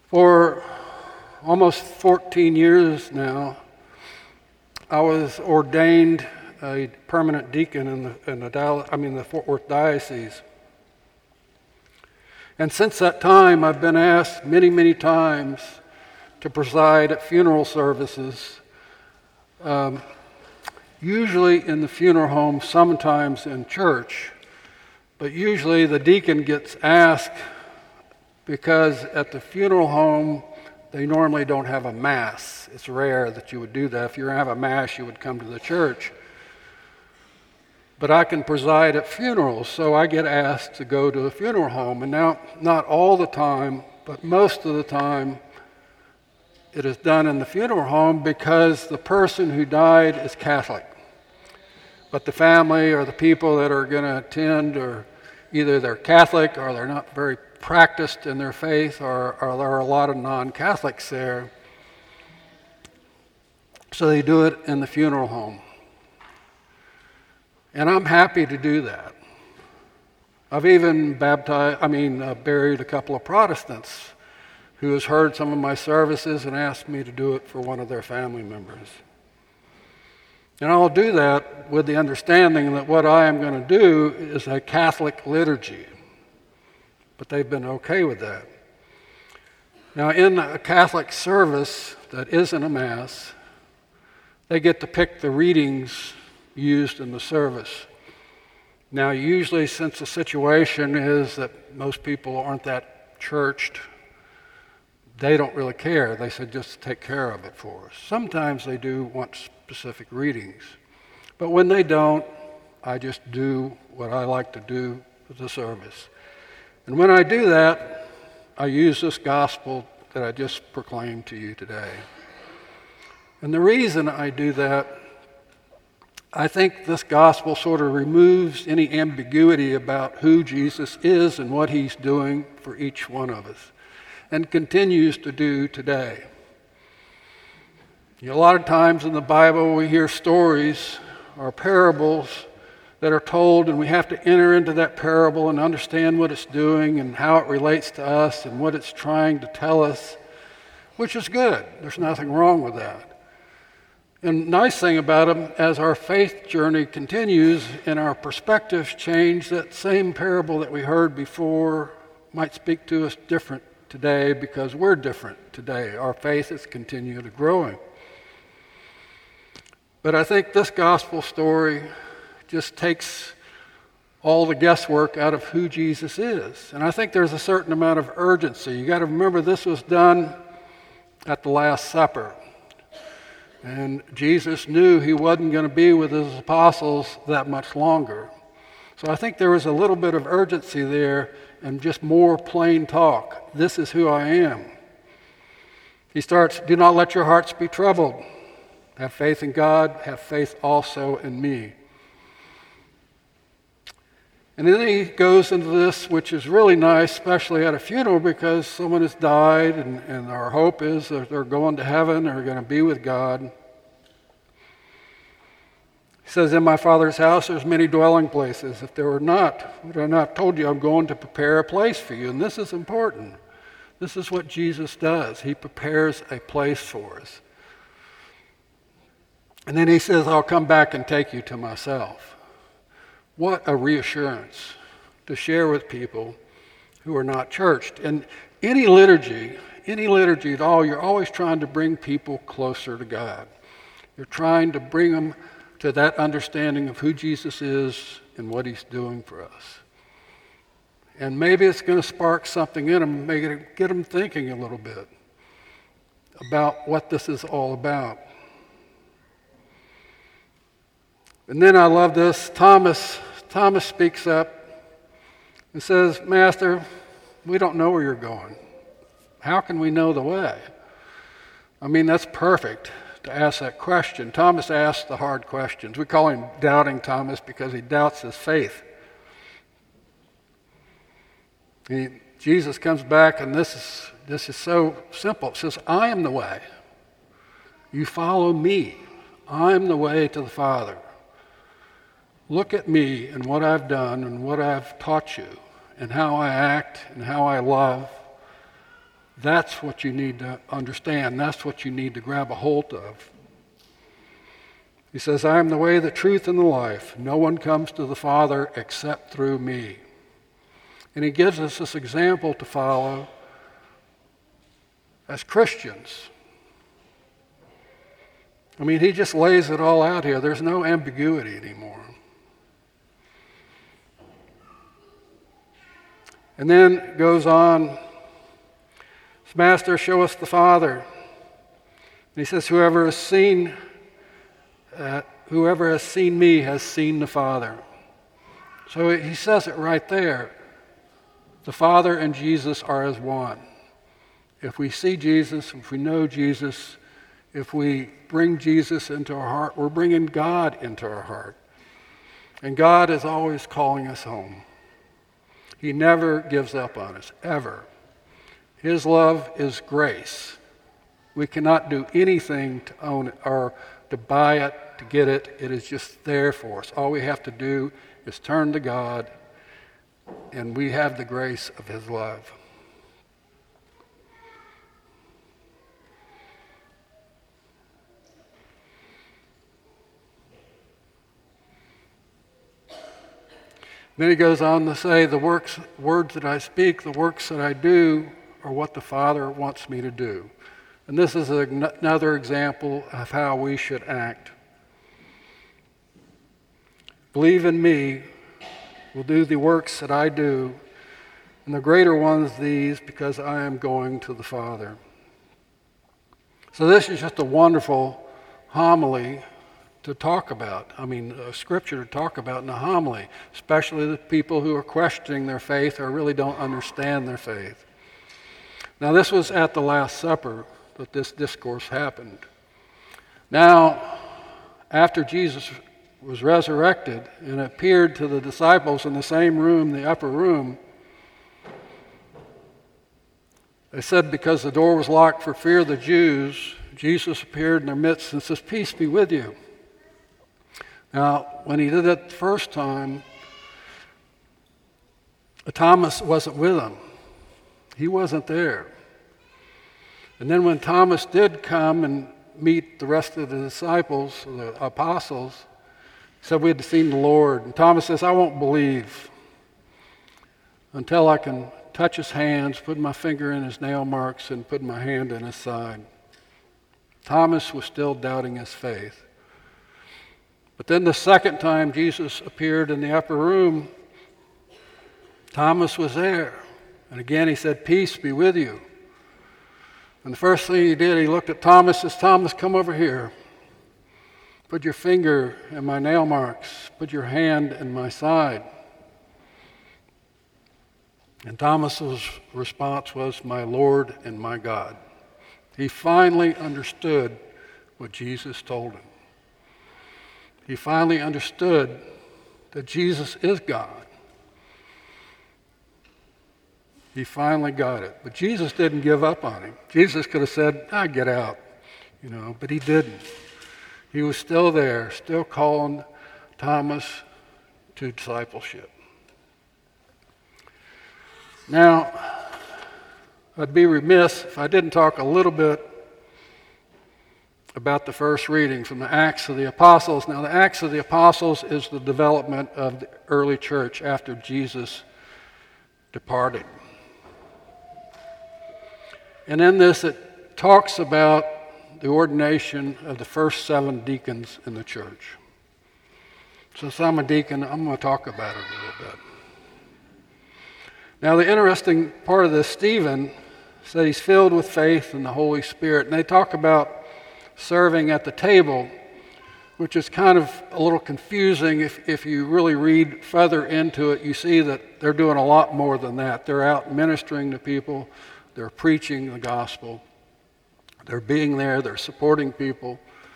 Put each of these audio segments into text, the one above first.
For almost 14 years now, I was ordained a permanent deacon in the Fort Worth Diocese. And since that time, I've been asked many, many times to preside at funeral services, usually in the funeral home, sometimes in church. But usually the deacon gets asked because at the funeral home, they normally don't have a mass. It's rare that you would do that. If you have a mass, you would come to the church. But I can preside at funerals, so I get asked to go to the funeral home. And now, not all the time, but most of the time, it is done in the funeral home because the person who died is Catholic. But the family or the people that are going to attend, or either they're Catholic or they're not very practiced in their faith, or there are a lot of non-Catholics there. So they do it in the funeral home. And I'm happy to do that. I've even buried a couple of Protestants who has heard some of my services and asked me to do it for one of their family members. And I'll do that with the understanding that what I am going to do is a Catholic liturgy. But they've been okay with that. Now, in a Catholic service that isn't a Mass, they get to pick the readings used in the service. Now, usually, since the situation is that most people aren't that churched, they don't really care. They said, just take care of it for us. Sometimes they do want specific readings. But when they don't, I just do what I like to do with the service. And when I do that, I use this gospel that I just proclaimed to you today. And the reason I do that, I think this gospel sort of removes any ambiguity about who Jesus is and what he's doing for each one of us, and continues to do today. A lot of times in the Bible we hear stories or parables that are told, and we have to enter into that parable and understand what it's doing and how it relates to us and what it's trying to tell us, which is good. There's nothing wrong with that. And the nice thing about them, as our faith journey continues and our perspectives change, that same parable that we heard before might speak to us different today because we're different today. Our faith is continually growing. But I think this gospel story just takes all the guesswork out of who Jesus is. And I think there's a certain amount of urgency. You got to remember this was done at the Last Supper. And Jesus knew he wasn't going to be with his apostles that much longer. So I think there was a little bit of urgency there and just more plain talk. This is who I am. He starts, do not let your hearts be troubled. Have faith in God, have faith also in me. And then he goes into this, which is really nice, especially at a funeral, because someone has died, and our hope is that they're going to heaven, they're going to be with God. He says, in my Father's house there's many dwelling places. If there were not, would I not told you I'm going to prepare a place for you? And this is important. This is what Jesus does. He prepares a place for us. And then he says, I'll come back and take you to myself. What a reassurance to share with people who are not churched. And any liturgy at all, you're always trying to bring people closer to God. You're trying to bring them to that understanding of who Jesus is and what he's doing for us. And maybe it's going to spark something in them, maybe get them thinking a little bit about what this is all about. And then I love this. Thomas speaks up and says, Master, we don't know where you're going. How can we know the way? I mean, that's perfect to ask that question. Thomas asks the hard questions. We call him Doubting Thomas because he doubts his faith. Jesus comes back, and this is so simple. It says, I am the way. You follow me. I am the way to the Father. Look at me and what I've done and what I've taught you and how I act and how I love. That's what you need to understand. That's what you need to grab a hold of. He says, I am the way, the truth, and the life. No one comes to the Father except through me. And he gives us this example to follow as Christians. I mean, he just lays it all out here. There's no ambiguity anymore. And then goes on, Master, show us the Father. And he says, whoever has seen me has seen the Father. So he says it right there. The Father and Jesus are as one. If we see Jesus, if we know Jesus, if we bring Jesus into our heart, we're bringing God into our heart. And God is always calling us home. He never gives up on us, ever. His love is grace. We cannot do anything to own it or to buy it, to get it. It is just there for us. All we have to do is turn to God, and we have the grace of his love. Then he goes on to say, the words that I speak, the works that I do, are what the Father wants me to do. And this is another example of how we should act. Believe in me, will do the works that I do, and the greater ones these, because I am going to the Father. So this is just a wonderful homily to talk about. I mean, a scripture to talk about in a homily, especially the people who are questioning their faith or really don't understand their faith. Now, this was at the Last Supper that this discourse happened. Now, after Jesus was resurrected and appeared to the disciples in the same room, the upper room, they said because the door was locked for fear of the Jews, Jesus appeared in their midst and says, peace be with you. Now, when he did it the first time, Thomas wasn't with him. He wasn't there. And then when Thomas did come and meet the rest of the disciples, the apostles, he said, we had seen the Lord. And Thomas says, I won't believe until I can touch his hands, put my finger in his nail marks, and put my hand in his side. Thomas was still doubting his faith. But then the second time Jesus appeared in the upper room, Thomas was there. And again he said, peace be with you. And the first thing he did, he looked at Thomas and says, Thomas, come over here. Put your finger in my nail marks. Put your hand in my side. And Thomas's response was, my Lord and my God. He finally understood what Jesus told him. He finally understood that Jesus is God. He finally got it. But Jesus didn't give up on him. Jesus could have said, get out, but he didn't. He was still there, still calling Thomas to discipleship. Now, I'd be remiss if I didn't talk a little bit about the first reading from the Acts of the Apostles. Now, the Acts of the Apostles is the development of the early church after Jesus departed. And in this, it talks about the ordination of the first 7 deacons in the church. So since I'm a deacon, I'm going to talk about it a little bit. Now, the interesting part of this, Stephen said he's filled with faith and the Holy Spirit. And they talk about serving at the table, which is kind of a little confusing. If you really read further into it, you see that they're doing a lot more than that. They're out ministering to people. They're preaching the gospel. They're being there. They're supporting people.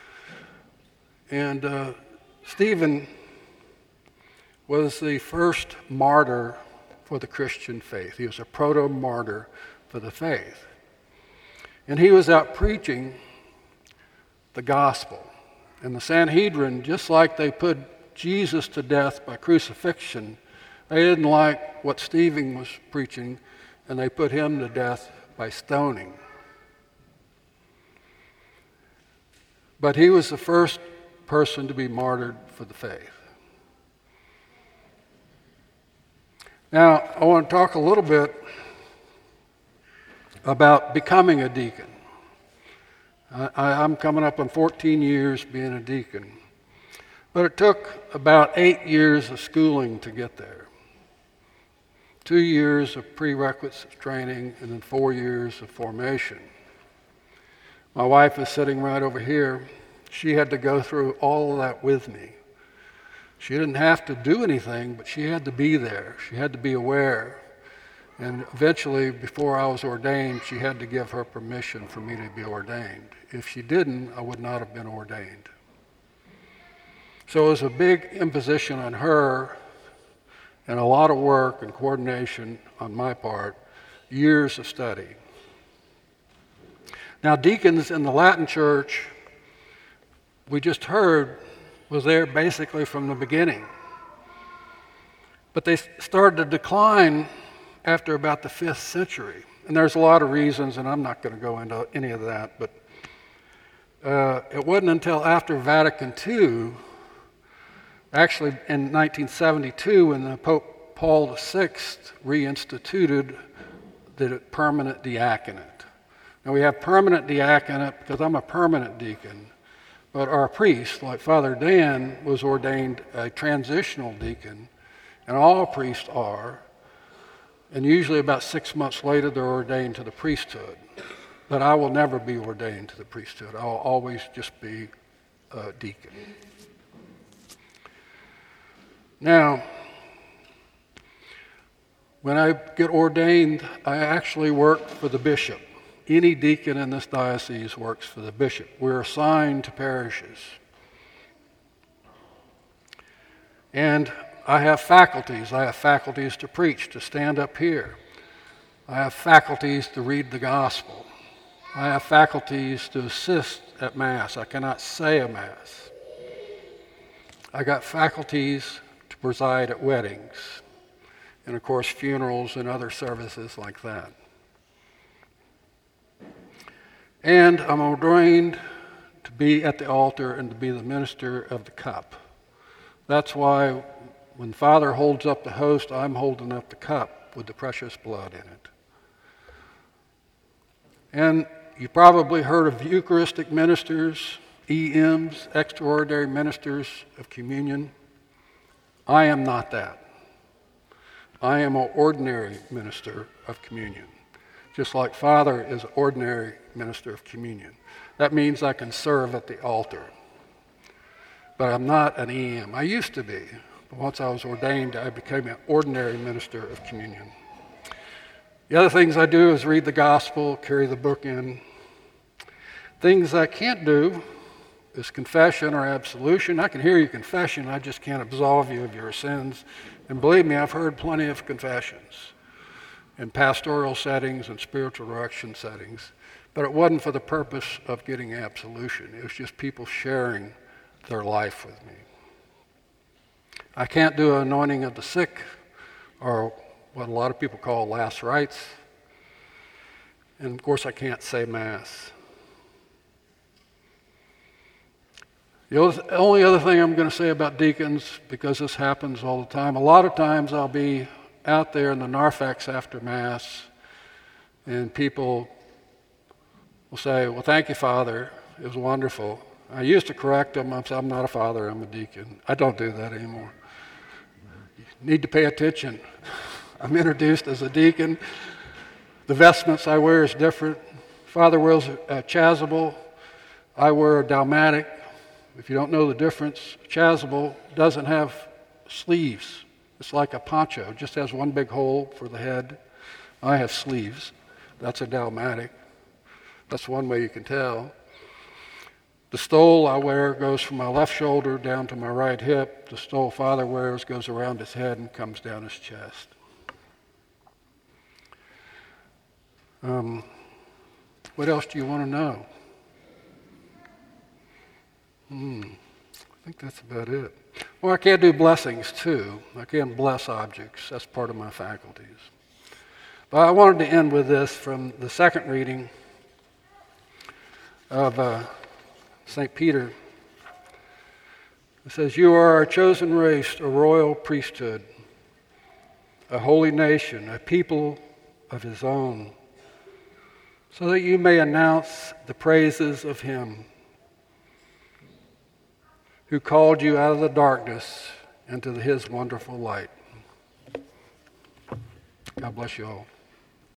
And Stephen was the first martyr for the Christian faith. He was a proto-martyr for the faith. And he was out preaching the gospel. And the Sanhedrin, just like they put Jesus to death by crucifixion, they didn't like what Stephen was preaching, and they put him to death by stoning. But he was the first person to be martyred for the faith. Now, I want to talk a little bit about becoming a deacon. I'm coming up on 14 years being a deacon. But it took about 8 years of schooling to get there. 2 years of prerequisite training and then 4 years of formation. My wife is sitting right over here. She had to go through all of that with me. She didn't have to do anything, but she had to be there. She had to be aware. And eventually, before I was ordained, she had to give her permission for me to be ordained. If she didn't, I would not have been ordained. So it was a big imposition on her and a lot of work and coordination on my part, years of study. Now, deacons in the Latin Church, we just heard, was there basically from the beginning. But they started to decline after about the 5th century. And there's a lot of reasons, and I'm not going to go into any of that, but it wasn't until after Vatican II, actually in 1972, when the Pope Paul VI reinstituted the permanent diaconate. Now we have permanent diaconate because I'm a permanent deacon, but our priest, like Father Dan, was ordained a transitional deacon, and all priests are. And usually about 6 months later, they're ordained to the priesthood. But I will never be ordained to the priesthood. I'll always just be a deacon. Now, when I get ordained, I actually work for the bishop. Any deacon in this diocese works for the bishop. We're assigned to parishes. And I have faculties. I have faculties to preach, to stand up here. I have faculties to read the gospel. I have faculties to assist at Mass. I cannot say a Mass. I got faculties to preside at weddings, and of course funerals and other services like that. And I'm ordained to be at the altar and to be the minister of the cup. That's why when Father holds up the host, I'm holding up the cup with the precious blood in it. And you probably heard of Eucharistic ministers, EMs, extraordinary ministers of communion. I am not that. I am an ordinary minister of communion, just like Father is an ordinary minister of communion. That means I can serve at the altar. But I'm not an EM. I used to be. Once I was ordained, I became an ordinary minister of communion. The other things I do is read the gospel, carry the book in. Things I can't do is confession or absolution. I can hear your confession, I just can't absolve you of your sins. And believe me, I've heard plenty of confessions in pastoral settings and spiritual direction settings. But it wasn't for the purpose of getting absolution. It was just people sharing their life with me. I can't do an anointing of the sick, or what a lot of people call last rites. And of course I can't say Mass. The only other thing I'm going to say about deacons, because this happens all the time, a lot of times I'll be out there in the narthex after Mass, and people will say, well, thank you, Father, it was wonderful. I used to correct them. I'm not a father, I'm a deacon. I don't do that anymore. You need to pay attention. I'm introduced as a deacon. The vestments I wear is different. Father wears a chasuble. I wear a dalmatic. If you don't know the difference, chasuble doesn't have sleeves. It's like a poncho. It just has one big hole for the head. I have sleeves. That's a dalmatic. That's one way you can tell. The stole I wear goes from my left shoulder down to my right hip. The stole Father wears goes around his head and comes down his chest. What else do you want to know? I think that's about it. Well, I can do blessings too. I can bless objects. That's part of my faculties. Well, I wanted to end with this from the second reading of St. Peter. It says, "You are a chosen race, a royal priesthood, a holy nation, a people of his own, so that you may announce the praises of him who called you out of the darkness into his wonderful light." God bless you all.